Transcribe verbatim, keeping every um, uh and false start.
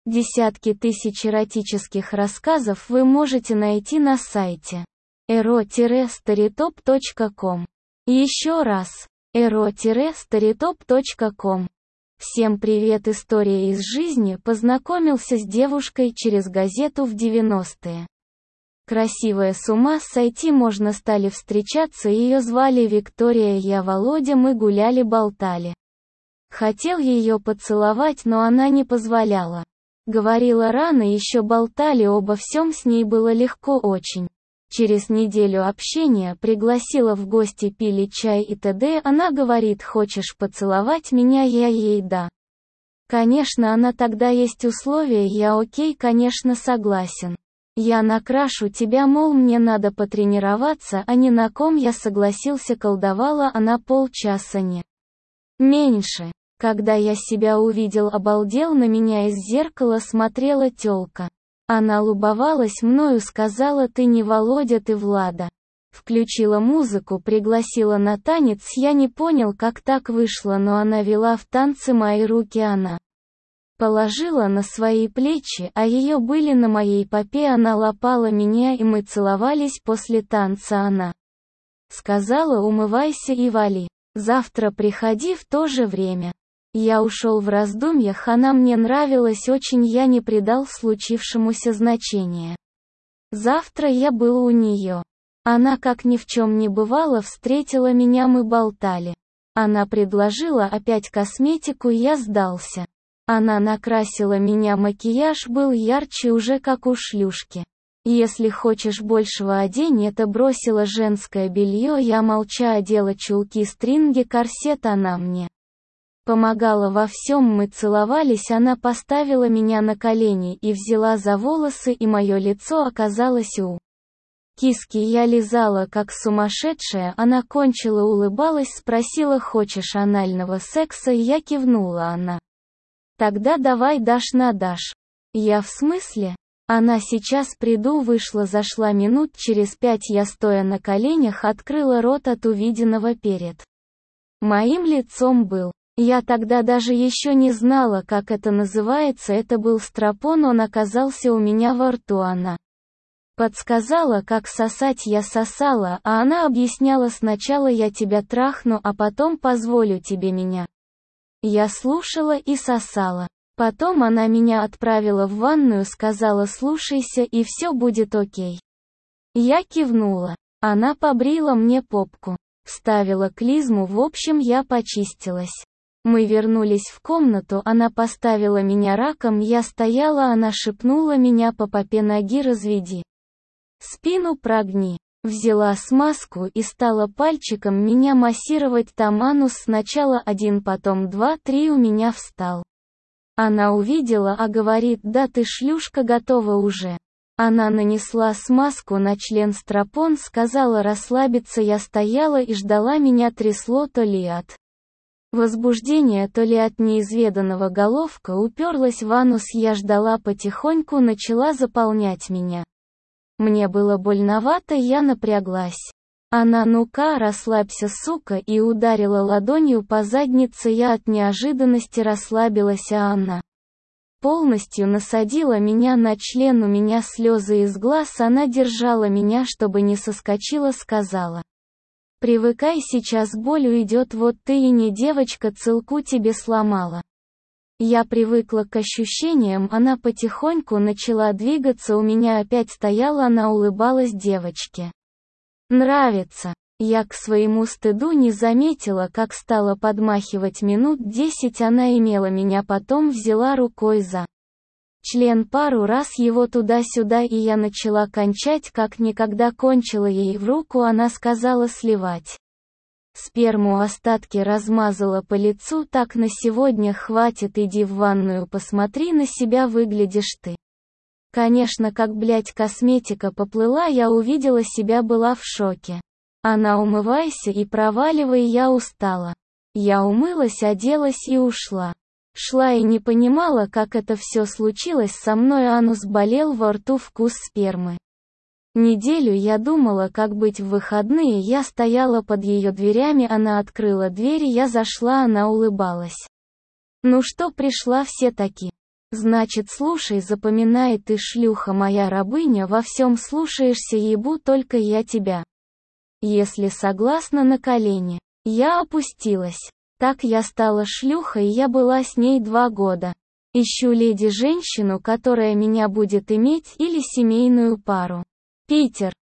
Десятки тысяч эротических рассказов вы можете найти на сайте эро старитоп точка ком. Еще раз, эро старитоп точка ком. Всем привет, история из жизни. Познакомился с девушкой через газету в девяностые. Красивая, с ума сойти можно, стали встречаться, ее звали Виктория, я Володя, мы гуляли-болтали. Хотел ее поцеловать, но она не позволяла. Говорила, рано еще, болтали обо всем, с ней было легко очень. Через неделю общения пригласила в гости, пили чай и т.д. Она говорит: хочешь поцеловать меня? Я ей: да. Конечно, она тогда: есть условия? Я: окей, конечно, согласен. Я накрашу тебя, мол, мне надо потренироваться, а не на ком. Я согласился, колдовала она полчаса, не меньше. Когда я себя увидел, обалдел, на меня из зеркала смотрела тёлка. Она лубовалась мною, сказала: ты не Володя, ты Влада. Включила музыку, пригласила на танец, я не понял, как так вышло, но она вела в танце, мои руки она положила на свои плечи, а ее были на моей попе, она лапала меня, и мы целовались. После танца она сказала: умывайся и вали. Завтра приходи в то же время. Я ушел в раздумьях, она мне нравилась очень, я не придал случившемуся значения. Завтра я был у нее. Она, как ни в чем не бывало, встретила меня, мы болтали. Она предложила опять косметику, я сдался. Она накрасила меня, макияж был ярче уже, как у шлюшки. Если хочешь большего, одень это, бросила женское белье, я молча одела чулки, стринги, корсет, она мне помогала во всем, мы целовались, она поставила меня на колени и взяла за волосы, и мое лицо оказалось у киски, я лизала как сумасшедшая, она кончила, улыбалась, спросила: хочешь анального секса? Я кивнула, она: тогда давай дашь на дашь. Я: в смысле? Она: сейчас приду. Вышла, зашла минут через пять, я, стоя на коленях, открыла рот от увиденного перед моим лицом был. Я тогда даже еще не знала, как это называется, это был стропон, он оказался у меня во рту, она подсказала, как сосать, я сосала, а она объясняла: сначала я тебя трахну, а потом позволю тебе меня. Я слушала и сосала. Потом она меня отправила в ванную, сказала: слушайся, и все будет окей. Я кивнула. Она побрила мне попку, вставила клизму, в общем, я почистилась. Мы вернулись в комнату, она поставила меня раком, я стояла, она шепнула: меня по попе ноги разведи. Спину прогни. Взяла смазку и стала пальчиком меня массировать, там анус, сначала один, потом два, три, у меня встал. Она увидела, а говорит: да ты шлюшка, готова уже. Она нанесла смазку на член, стропон, сказала расслабиться, я стояла и ждала, меня трясло то ли от возбуждения, то ли от неизведанного, головка уперлась в анус, я ждала, потихоньку начала заполнять меня. Мне было больновато, я напряглась. Она: ну-ка, расслабься, сука, и ударила ладонью по заднице, я от неожиданности расслабилась, а она полностью насадила меня на член, у меня слезы из глаз, она держала меня, чтобы не соскочила, сказала: привыкай, сейчас боль уйдет, вот ты и не девочка, целку тебе сломала. Я привыкла к ощущениям, она потихоньку начала двигаться, у меня опять стояла, она улыбалась девочке. Нравится. Я к своему стыду не заметила, как стала подмахивать, минут десять она имела меня, потом взяла рукой за член, пару раз его туда-сюда, и я начала кончать, как никогда, кончила ей в руку, она сказала сливать сперму, остатки размазала по лицу, так на сегодня хватит, иди в ванную, посмотри на себя, выглядишь ты. Конечно, как, блять, косметика поплыла, я увидела себя, была в шоке. Она: умывайся и проваливай, я устала. Я умылась, оделась и ушла. Шла и не понимала, как это все случилось со мной, анус болел, во рту вкус спермы. Неделю я думала, как быть в выходные, я стояла под ее дверями, она открыла дверь, я зашла, она улыбалась. Ну что, пришла, все таки Значит, слушай, запоминай, ты шлюха моя рабыня, во всем слушаешься, ебу только я тебя. Если согласна, на колени. Я опустилась. Так я стала шлюхой, я была с ней два года. Ищу леди женщину, которая меня будет иметь, или семейную пару. Питер.